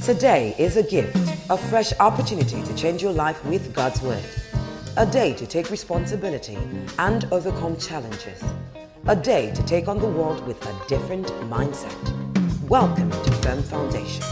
Today is a gift, a fresh opportunity to change your life with God's Word. A day to take responsibility and overcome challenges. A day to take on the world with a different mindset. Welcome to Firm Foundation.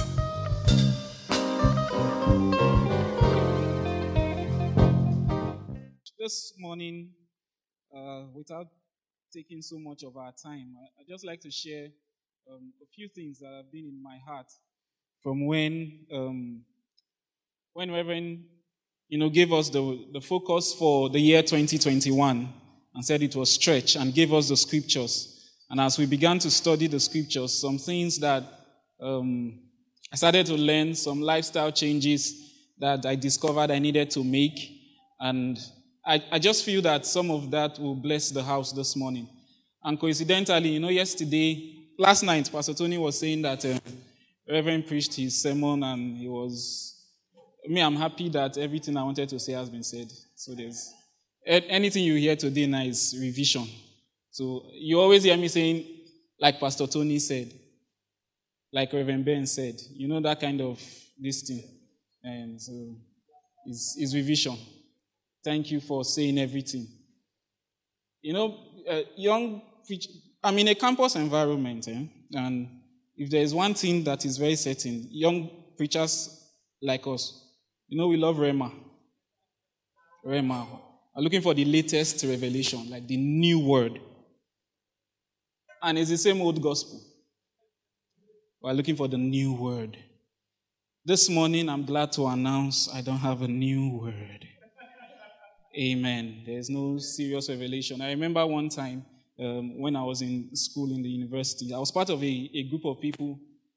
This morning, without taking so much of our time, I'd just like to share a few things that have been in my heart from when Reverend, gave us the focus for the year 2021 and said it was stretch and gave us the scriptures. And as we began to study the scriptures, some things that I started to learn, some lifestyle changes that I discovered I needed to make. And I just feel that some of that will bless the house this morning. And coincidentally, last night, Pastor Tony was saying that Reverend preached his sermon and I'm happy that everything I wanted to say has been said. So there's anything you hear today now is revision. So you always hear me saying, like Pastor Tony said, like Reverend Ben said, that kind of this thing. And so it's revision. Thank you for saying everything. I'm in a campus environment, and if there is one thing that is very certain, young preachers like us, we love Rhema. Rhema. I'm looking for the latest revelation, like the new word. And it's the same old gospel. We're looking for the new word. This morning, I'm glad to announce I don't have a new word. Amen. There's no serious revelation. I remember one time when I was in school in the university, I was part of a group of people.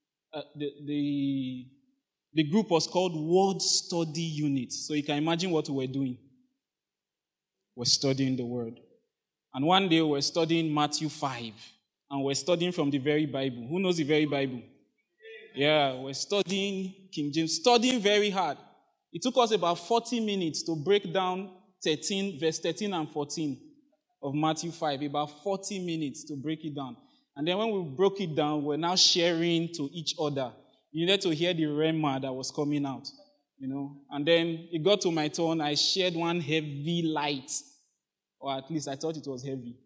The group was called Word Study Unit. So you can imagine what we were doing. We're studying the Word. And one day we're studying Matthew 5. And we're studying from the very Bible. Who knows the very Bible? Yeah, we're studying King James, studying very hard. It took us about 40 minutes to break down verse 13 and 14 of Matthew 5, about 40 minutes to break it down. And then when we broke it down, we're now sharing to each other. You needed to hear the rhema that was coming out, And then it got to my turn. I shared one heavy light, or at least I thought it was heavy.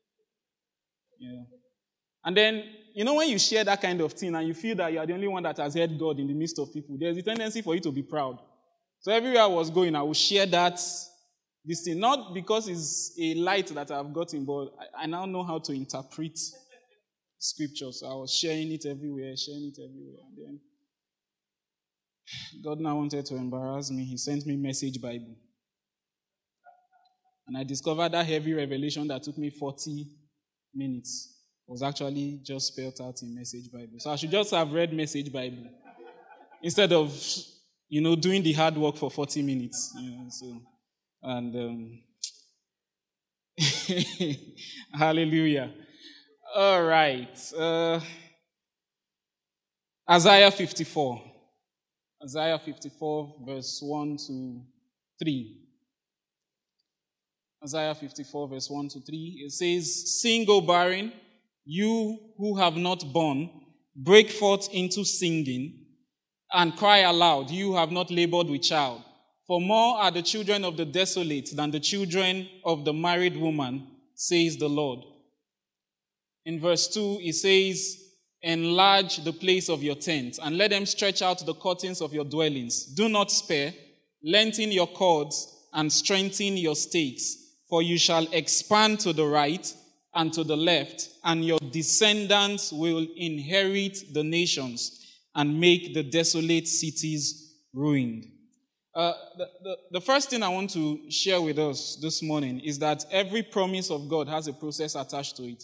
And then, when you share that kind of thing and you feel that you are the only one that has heard God in the midst of people, there's a tendency for you to be proud. So everywhere I was going, I would share this thing, not because it's a light that I've gotten, but I now know how to interpret scriptures. So I was sharing it everywhere. And then God now wanted to embarrass me. He sent me Message Bible. And I discovered that heavy revelation that took me 40 minutes was actually just spelled out in Message Bible. So I should just have read Message Bible instead of, doing the hard work for 40 minutes. And hallelujah. All right. Isaiah 54. Isaiah 54, verse 1 to 3. Isaiah 54, verse 1 to 3. It says, "Sing, O barren, you who have not borne, break forth into singing, and cry aloud, you who have not labored with child. For more are the children of the desolate than the children of the married woman, says the Lord." In verse 2, it says, "Enlarge the place of your tent, and let them stretch out the curtains of your dwellings. Do not spare, lengthen your cords, and strengthen your stakes. For you shall expand to the right and to the left, and your descendants will inherit the nations and make the desolate cities ruined." The first thing I want to share with us this morning is that every promise of God has a process attached to it.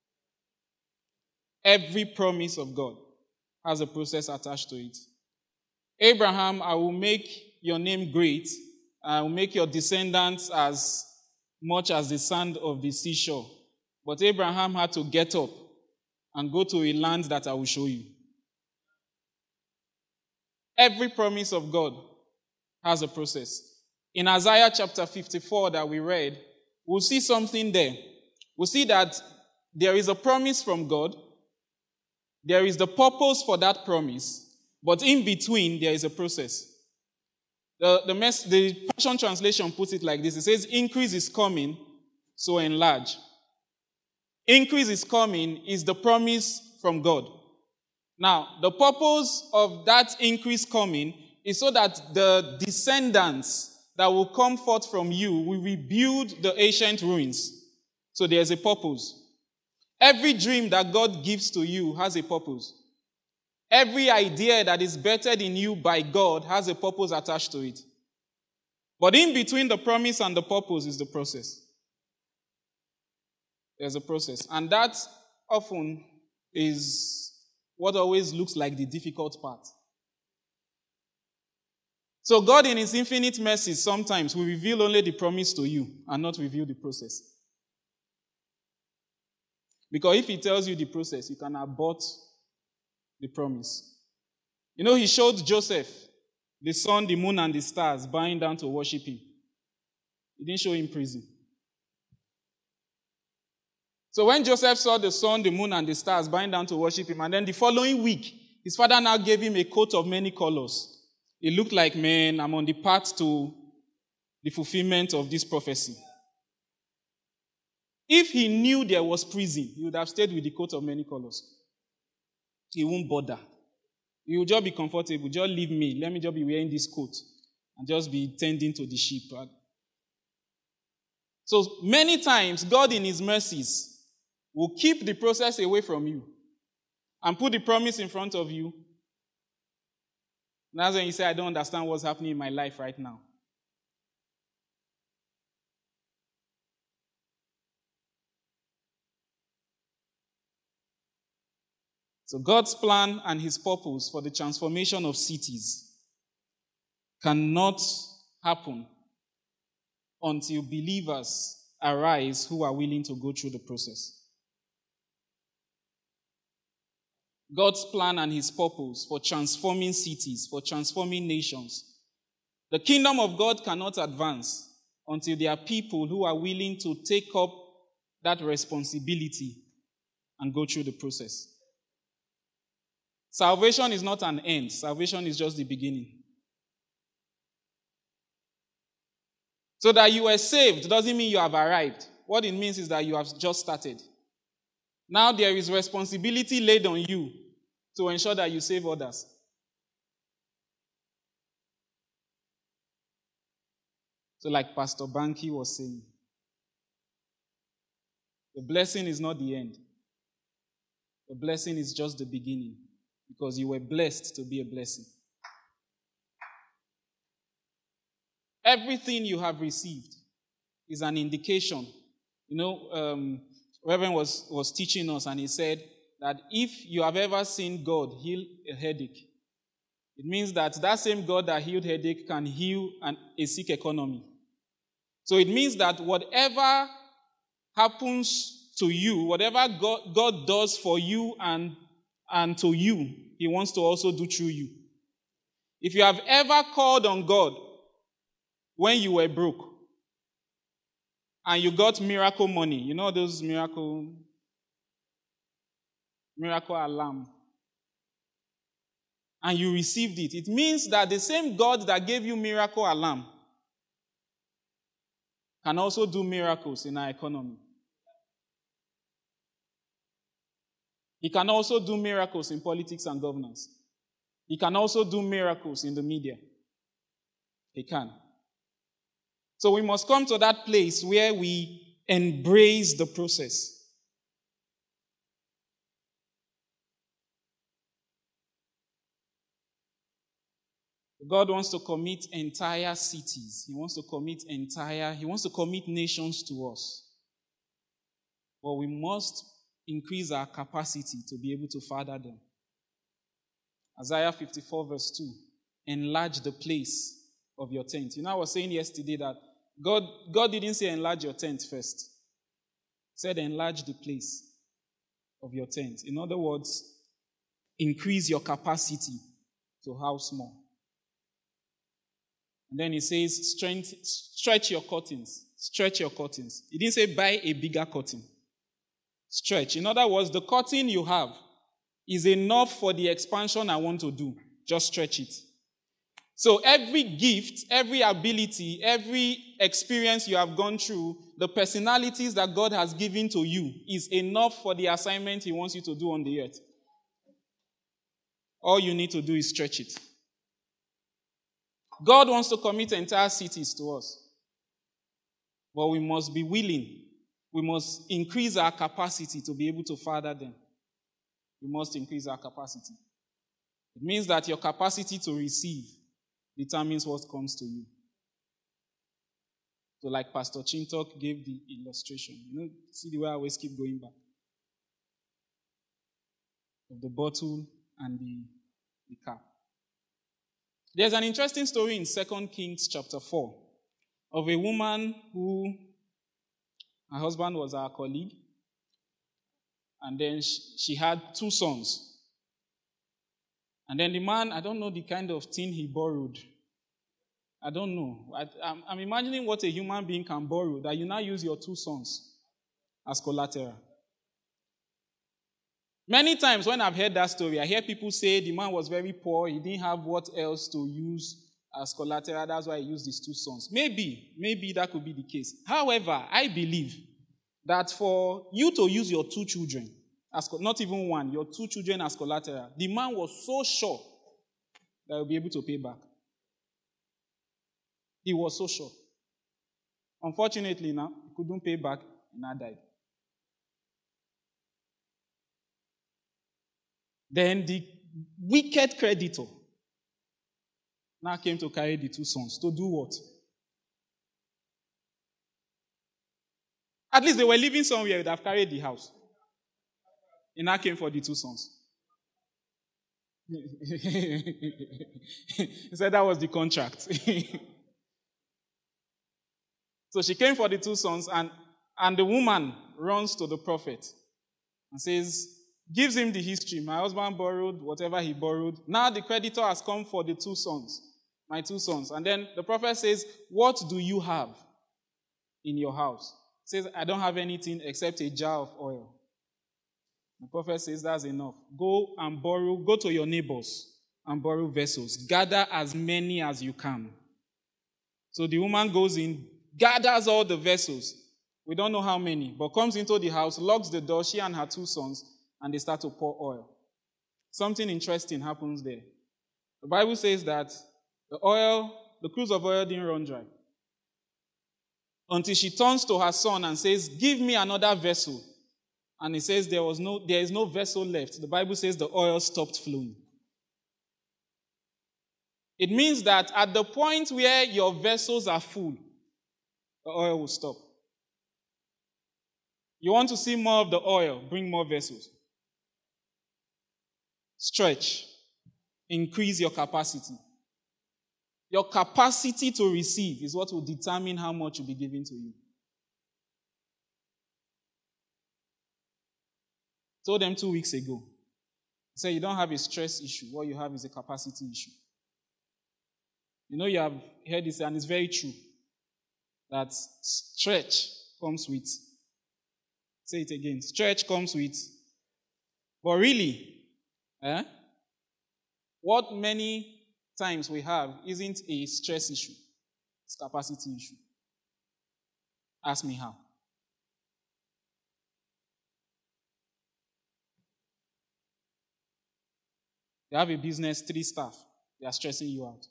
Every promise of God has a process attached to it. Abraham, I will make your name great. I will make your descendants as much as the sand of the seashore. But Abraham had to get up and go to a land that I will show you. Every promise of God has a process. In Isaiah chapter 54 that we read, we'll see something there. We'll see that there is a promise from God. There is the purpose for that promise. But in between, there is a process. The Passion Translation puts it like this. It says, increase is coming, so enlarge. Increase is coming is the promise from God. Now, the purpose of that increase coming is so that the descendants that will come forth from you will rebuild the ancient ruins. So there's a purpose. Every dream that God gives to you has a purpose. Every idea that is bettered in you by God has a purpose attached to it. But in between the promise and the purpose is the process. There's a process. And that often is what always looks like the difficult part. So God in his infinite mercy sometimes will reveal only the promise to you and not reveal the process. Because if he tells you the process, you can abort the promise. You know, he showed Joseph the sun, the moon, and the stars bowing down to worship him. He didn't show him prison. So when Joseph saw the sun, the moon, and the stars bowing down to worship him, and then the following week, his father now gave him a coat of many colors. It looked like, man, I'm on the path to the fulfillment of this prophecy. If he knew there was prison, he would have stayed with the coat of many colors. He won't bother. He will just be comfortable. Just leave me. Let me just be wearing this coat and just be tending to the sheep. So many times, God in his mercies will keep the process away from you and put the promise in front of you. And that's when you say, I don't understand what's happening in my life right now. So God's plan and his purpose for the transformation of cities cannot happen until believers arise who are willing to go through the process. God's plan and his purpose for transforming cities, for transforming nations. The kingdom of God cannot advance until there are people who are willing to take up that responsibility and go through the process. Salvation is not an end. Salvation is just the beginning. So that you are saved doesn't mean you have arrived. What it means is that you have just started. Now there is responsibility laid on you to ensure that you save others. So like Pastor Banky was saying, the blessing is not the end. The blessing is just the beginning. Because you were blessed to be a blessing. Everything you have received is an indication. You know, Reverend was teaching us and he said that if you have ever seen God heal a headache, it means that that same God that healed headache can heal a sick economy. So it means that whatever happens to you, whatever God does for you and to you, he wants to also do through you. If you have ever called on God when you were broke and you got miracle money, you know those miracle alarm, and you received it, it means that the same God that gave you miracle alarm can also do miracles in our economy. He can also do miracles in politics and governance. He can also do miracles in the media. He can. So we must come to that place where we embrace the process. God wants to commit entire cities. He wants to commit nations to us. But we must increase our capacity to be able to father them. Isaiah 54 verse 2. Enlarge the place of your tent. You know, I was saying yesterday that God didn't say enlarge your tent first. He said enlarge the place of your tent. In other words, increase your capacity to house more. And then he says stretch your curtains. Stretch your curtains. He didn't say buy a bigger curtain. Stretch. In other words, the curtain you have is enough for the expansion I want to do. Just stretch it. So every gift, every ability, every experience you have gone through, the personalities that God has given to you is enough for the assignment he wants you to do on the earth. All you need to do is stretch it. God wants to commit entire cities to us. But we must be willing. We must increase our capacity to be able to father them. We must increase our capacity. It means that your capacity to receive determines what comes to you. So like Pastor Chintok gave the illustration. See the way I always keep going back. Of the bottle and the cup. There's an interesting story in 2 Kings chapter 4 of a woman who, her husband was our colleague, and then she had 2 sons. And then the man, I don't know the kind of thing he borrowed. I don't know. I'm imagining what a human being can borrow, that you now use your 2 sons as collateral. Many times when I've heard that story, I hear people say the man was very poor, he didn't have what else to use as collateral, that's why he used his 2 sons. Maybe that could be the case. However, I believe that for you to use your 2 children, not even one, your 2 children as collateral, the man was so sure that he'll be able to pay back. He was so sure. Unfortunately now, he couldn't pay back and now died. Then the wicked creditor now came to carry the 2 sons. To do what? At least they were living somewhere, they'd have carried the house. He now came for the 2 sons. He said that was the contract. So she came for the 2 sons, and the woman runs to the prophet and says, gives him the history. My husband borrowed whatever he borrowed. Now the creditor has come for the 2 sons, my 2 sons. And then the prophet says, what do you have in your house? He says, I don't have anything except a jar of oil. The prophet says, that's enough. Go to your neighbors and borrow vessels. Gather as many as you can. So the woman goes in, gathers all the vessels. We don't know how many, but comes into the house, locks the door, she and her 2 sons, and they start to pour oil. Something interesting happens there. The Bible says that the cruse of oil didn't run dry. Until she turns to her son and says, give me another vessel. And he says there is no vessel left. The Bible says the oil stopped flowing. It means that at the point where your vessels are full, the oil will stop. You want to see more of the oil, bring more vessels. Stretch. Increase your capacity. Your capacity to receive is what will determine how much will be given to you. I told them 2 weeks ago. I said, you don't have a stress issue. What you have is a capacity issue. You have heard this, and it's very true, that stretch comes with, say it again, stretch comes with, but really, what many times we have isn't a stress issue, it's a capacity issue. Ask me how. You have a business, 3 staff, they are stressing you out.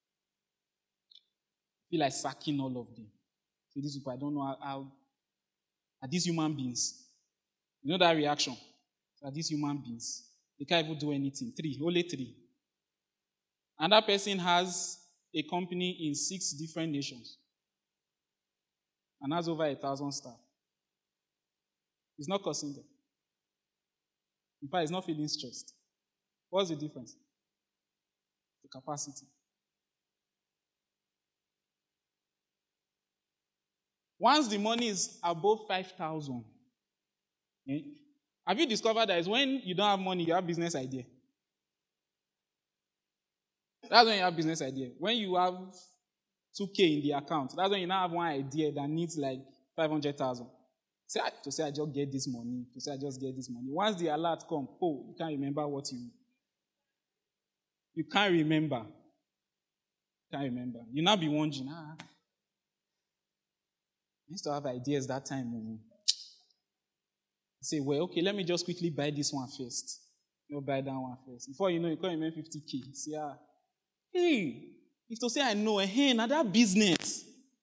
You feel like sacking all of them. So these people, I don't know how are these human beings? You know that reaction? Are these human beings? They can't even do anything. 3, only 3. Another person has a company in 6 different nations and has over 1,000 staff. It's not causing them. In fact, it's not feeling stressed. What's the difference? The capacity. Once the money is above 5,000, have you discovered that it's when you don't have money, you have business idea? That's when you have business idea. When you have 2K in the account, that's when you now have one idea that needs like 500,000. I just get this money. Once the alert comes, you can't remember what you You can't remember. You now be wondering, I used to have ideas that time. I say, well, okay, let me just quickly buy this one first. You buy that one first. Before you know, you can't remember 50K. Say, hey, if to say I know, hey, now that business.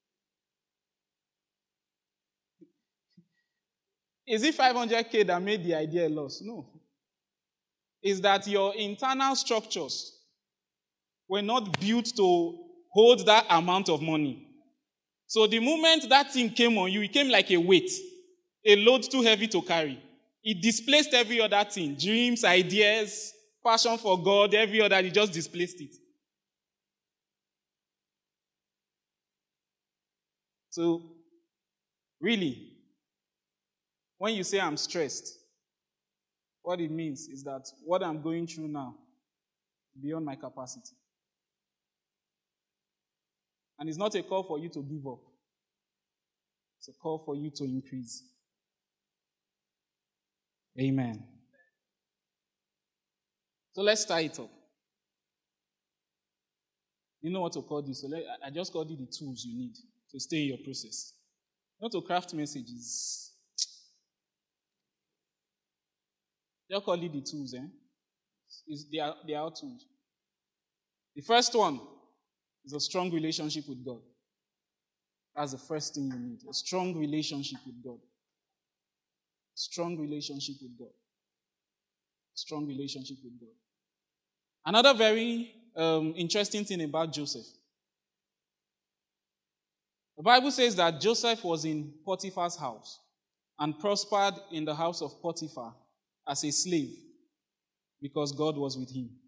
Is it 500K that made the idea loss? No. It's that your internal structures were not built to hold that amount of money. So the moment that thing came on you, it came like a weight, a load too heavy to carry. It displaced every other thing, dreams, ideas, passion for God, every other, it just displaced it. So, really, when you say I'm stressed, what it means is that what I'm going through now is beyond my capacity. And it's not a call for you to give up. It's a call for you to increase. Amen. So let's start it up. You know what to call this. So I just called you the tools you need to stay in your process. Not to craft messages. They'll call it the tools, They are tools. The first one is a strong relationship with God. That's the first thing you need. A strong relationship with God. Strong relationship with God. Strong relationship with God. Another very interesting thing about Joseph. The Bible says that Joseph was in Potiphar's house and prospered in the house of Potiphar as a slave because God was with him.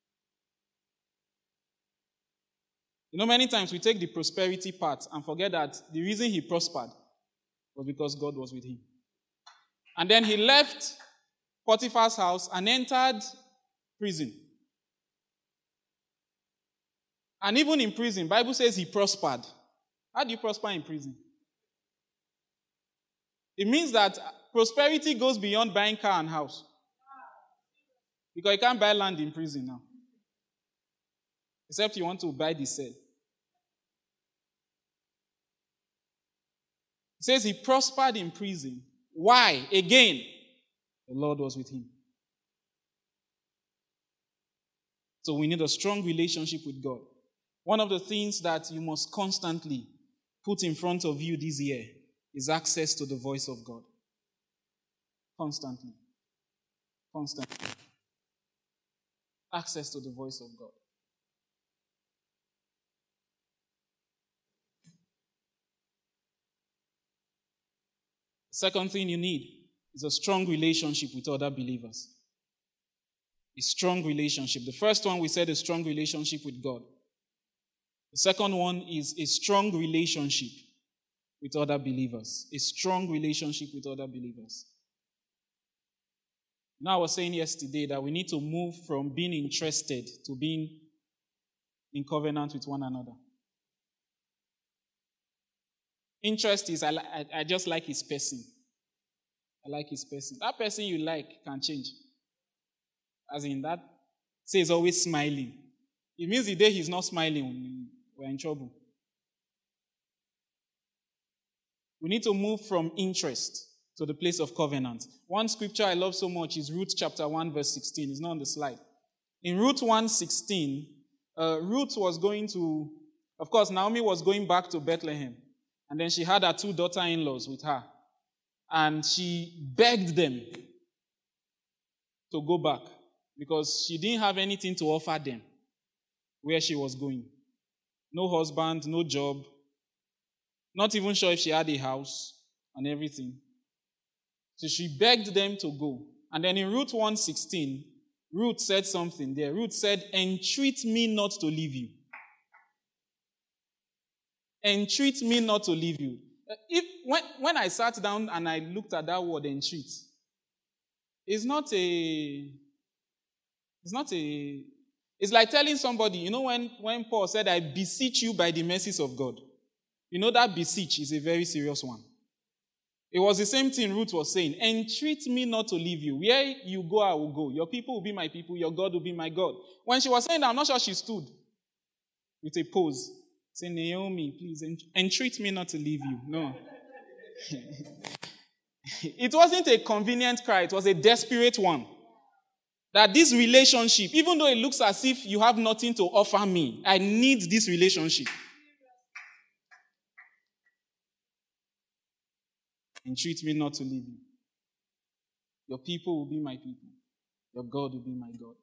You know, many times we take the prosperity part and forget that the reason he prospered was because God was with him. And then he left Potiphar's house and entered prison. And even in prison, Bible says he prospered. How do you prosper in prison? It means that prosperity goes beyond buying car and house. Because you can't buy land in prison now. Except you want to buy the cell. It says he prospered in prison. Why? Again, the Lord was with him. So we need a strong relationship with God. One of the things that you must constantly put in front of you this year is access to the voice of God. Constantly. Constantly. Access to the voice of God. Second thing you need is a strong relationship with other believers. A strong relationship. The first one we said a strong relationship with God. The second one is a strong relationship with other believers. A strong relationship with other believers. Now I was saying yesterday that we need to move from being interested to being in covenant with one another. Interest is, I just like his person. I like his person. That person you like can change. As in that, say he's always smiling. It means the day he's not smiling, we're in trouble. We need to move from interest to the place of covenant. One scripture I love so much is Ruth chapter 1 verse 16. It's not on the slide. In Ruth 1:16, Ruth was going to, of course, Naomi was going back to Bethlehem. And then she had her two daughter-in-laws with her. And she begged them to go back because she didn't have anything to offer them where she was going. No husband, no job. Not even sure if she had a house and everything. So she begged them to go. And then in Ruth 1:16, Ruth said something there. Ruth said, "Entreat me not to leave you." Entreat me not to leave you. When I sat down and I looked at that word entreat, it's like telling somebody, you know when Paul said, "I beseech you by the mercies of God." You know that beseech is a very serious one. It was the same thing Ruth was saying. Entreat me not to leave you. Where you go, I will go. Your people will be my people. Your God will be my God. When she was saying that, I'm not sure she stood with a pose, saying, Naomi, please entreat me not to leave you. No. It wasn't a convenient cry. It was a desperate one. That this relationship, even though it looks as if you have nothing to offer me, I need this relationship. Entreat me not to leave you. Your people will be my people. Your God will be my God.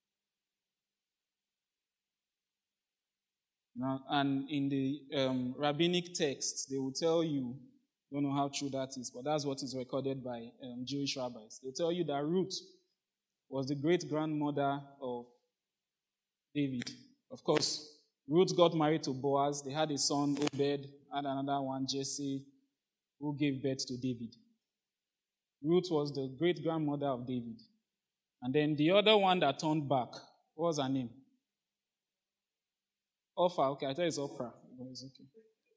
Now, and in the rabbinic texts, they will tell you, I don't know how true that is, but that's what is recorded by Jewish rabbis. They'll tell you that Ruth was the great-grandmother of David. Of course, Ruth got married to Boaz. They had a son, Obed, had another one, Jesse, who gave birth to David. Ruth was the great-grandmother of David. And then the other one that turned back, what was her name? Orpha. Okay, I thought it's Oprah. But it's okay.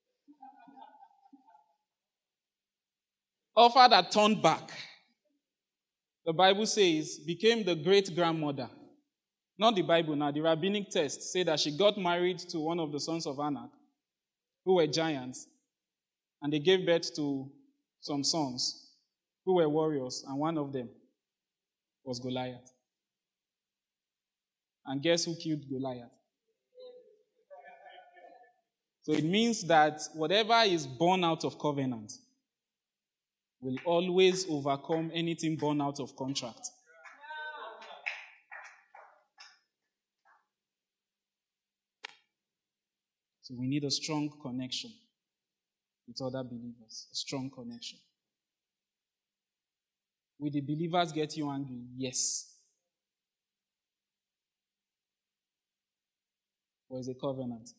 Orpha that turned back, the Bible says, became the great-grandmother. Not the Bible now, the rabbinic text say that she got married to one of the sons of Anak, who were giants, and they gave birth to some sons who were warriors, and one of them was Goliath. And guess who killed Goliath? So it means that whatever is born out of covenant will always overcome anything born out of contract. So we need a strong connection with other believers, a strong connection. Will the believers get you angry? Yes. Or is a covenant?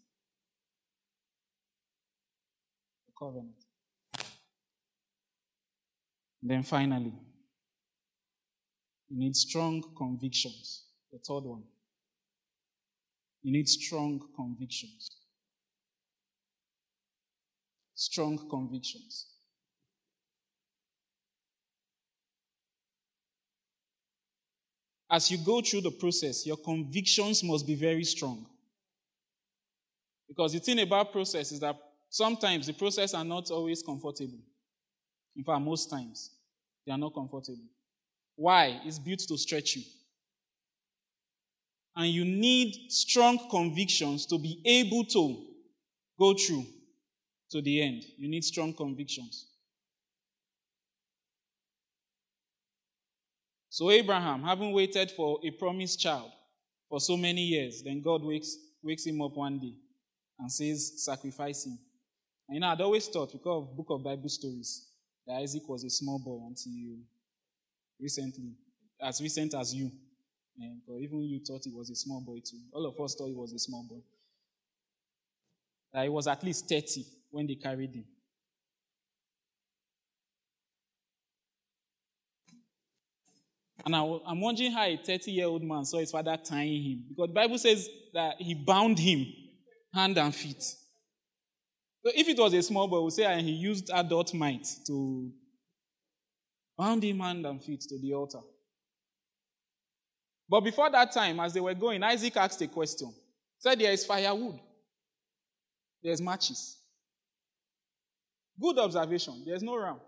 A covenant. And then finally, you need strong convictions. The third one. You need strong convictions. Strong convictions. As you go through the process, your convictions must be very strong. Because the thing about process is that sometimes the process are not always comfortable. In fact, most times, they are not comfortable. Why? It's built to stretch you. And you need strong convictions to be able to go through to the end. You need strong convictions. So Abraham, having waited for a promised child for so many years, then God wakes him up one day and says, sacrifice him. And I'd always thought, because of Book of Bible Stories, that Isaac was a small boy until recently, as recent as you. But even you thought he was a small boy too. All of us thought he was a small boy. That he was at least 30 when they carried him. And I'm wondering how a 30-year-old man saw his father tying him. Because the Bible says that he bound him hand and feet. So if it was a small boy, we say and he used adult might to bound him hand and feet to the altar. But before that time, as they were going, Isaac asked a question. He said, there is firewood. There's matches. Good observation. There's no ram.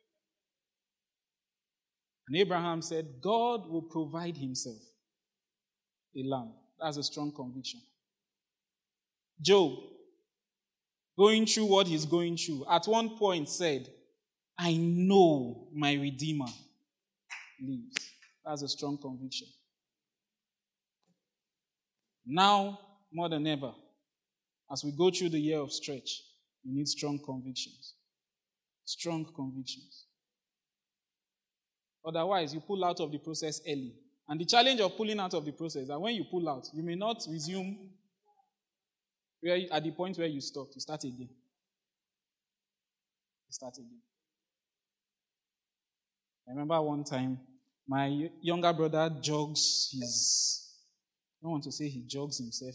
And Abraham said, God will provide himself a lamb. That's a strong conviction. Job, going through what he's going through, at one point said, I know my Redeemer lives. That's a strong conviction. Now, more than ever, as we go through the year of stretch, we need strong convictions. Strong convictions. Otherwise, you pull out of the process early. And the challenge of pulling out of the process is that when you pull out, you may not resume at the point where you stopped. You start again. I remember one time, my younger brother jogs I don't want to say he jogs himself.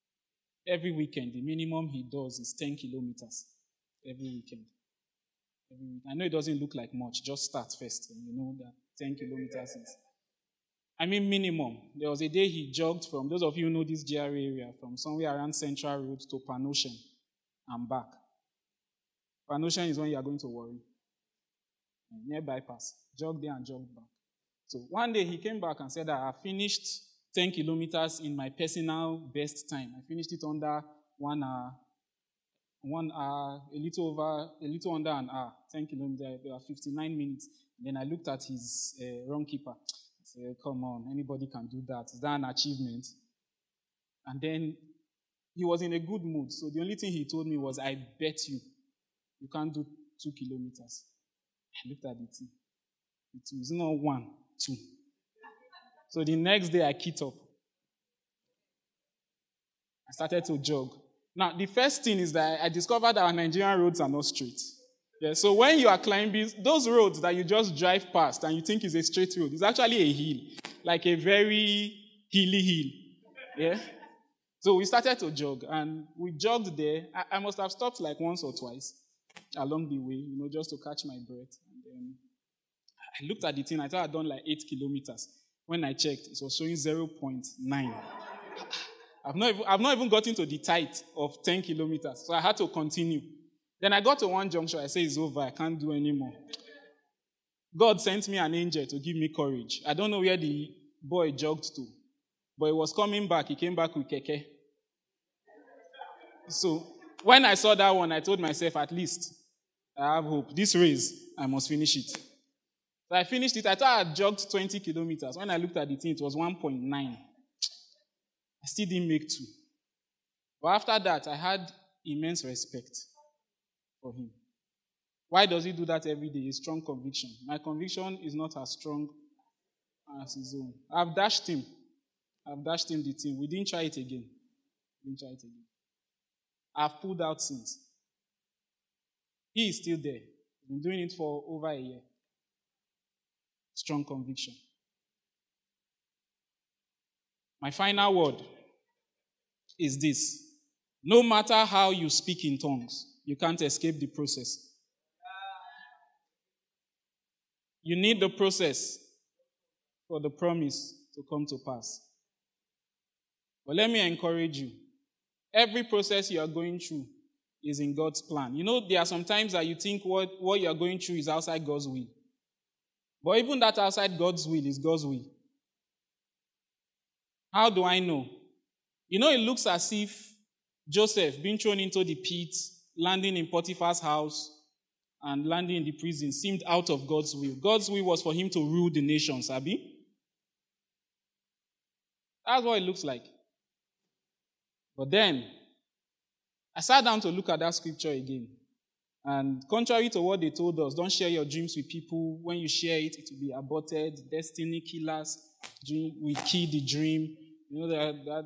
Every weekend, the minimum he does is 10 kilometers every weekend. I know it doesn't look like much. Just start first. And you know that 10 kilometers is. I mean, minimum. There was a day he jogged from, those of you who know this GRA area, from somewhere around Central Road to Panoshen and back. Panoshen is when you are going to Warri. Near bypass. Jog there and jog back. So one day he came back and said that I finished 10 kilometers in my personal best time. I finished it under 1 hour. 1 hour, a little under an hour, 10 kilometers, 59 minutes. Then I looked at his run keeper. I said, come on, anybody can do that. Is that an achievement? And then he was in a good mood. So the only thing he told me was, I bet you can't do 2 kilometers. I looked at the thing. It's not 1, 2. So the next day I kit up. I started to jog. Now, the first thing is that I discovered that our Nigerian roads are not straight. Yeah, so when you are climbing, those roads that you just drive past and you think is a straight road, it's actually a hill, like a very hilly hill. Yeah? So we started to jog, and we jogged there. I must have stopped like once or twice along the way, just to catch my breath. And then I looked at the thing. I thought I'd done like 8 kilometers. When I checked, it was showing 0.9. I've not even gotten to the height of 10 kilometers, so I had to continue. Then I got to one junction. I said, it's over. I can't do anymore. God sent me an angel to give me courage. I don't know where the boy jogged to, but he was coming back. He came back with keke. So when I saw that one, I told myself, at least I have hope. This race, I must finish it. So I finished it. I thought I had jogged 20 kilometers. When I looked at the thing, it was 1.9. I still didn't make 2. But after that, I had immense respect for him. Why does he do that every day? A strong conviction. My conviction is not as strong as his own. I've dashed him the team. We didn't try it again. I've pulled out since. He is still there. He's been doing it for over a year. Strong conviction. My final word is this. No matter how you speak in tongues, you can't escape the process. You need the process for the promise to come to pass. But let me encourage you. Every process you are going through is in God's plan. There are some times that you think what you are going through is outside God's will. But even that outside God's will is God's will. How do I know? It looks as if Joseph being thrown into the pit, landing in Potiphar's house, and landing in the prison seemed out of God's will. God's will was for him to rule the nations, Abi. That's what it looks like. But then, I sat down to look at that scripture again. And contrary to what they told us, don't share your dreams with people. When you share it, it will be aborted. Destiny killers will kill the dream. That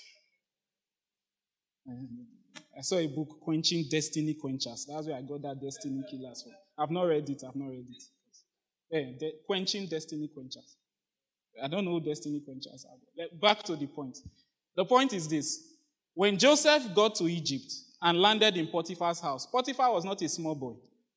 I saw a book, Quenching Destiny Quenchers. That's where I got that Destiny Killers from. I've not read it. Quenching Destiny Quenchers. I don't know who Destiny Quenchers are. Back to the point. The point is this. When Joseph got to Egypt and landed in Potiphar's house, Potiphar was not a small boy.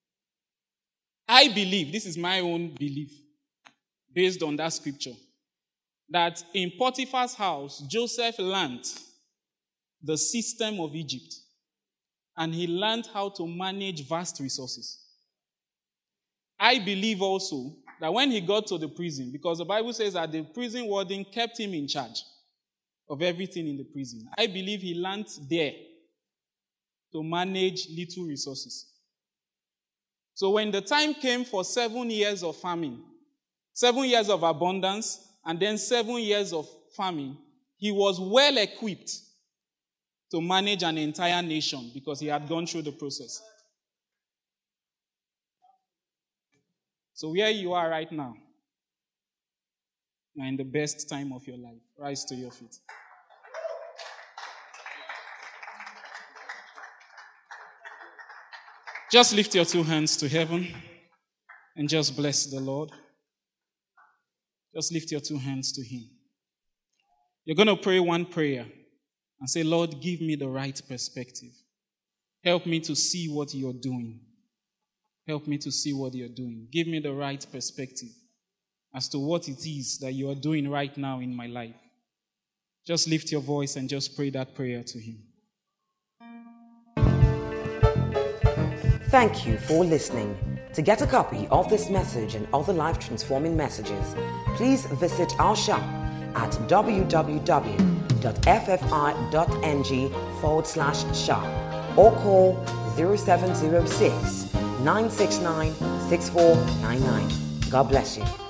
I believe, this is my own belief, based on that scripture, that in Potiphar's house, Joseph learned the system of Egypt. And he learned how to manage vast resources. I believe also that when he got to the prison, because the Bible says that the prison warden kept him in charge of everything in the prison. I believe he learned there to manage little resources. So when the time came for 7 years of famine, 7 years of abundance, and then 7 years of famine, he was well equipped to manage an entire nation because he had gone through the process. So where you are right now, you're in the best time of your life. Rise to your feet. Just lift your 2 hands to heaven and just bless the Lord. Just lift your 2 hands to him. You're going to pray one prayer and say, Lord, give me the right perspective. Help me to see what you're doing. Help me to see what you're doing. Give me the right perspective as to what it is that you are doing right now in my life. Just lift your voice and just pray that prayer to him. Thank you for listening. To get a copy of this message and other life-transforming messages, please visit our shop at www.ffi.ng/shop or call 0706 969 6499. God bless you.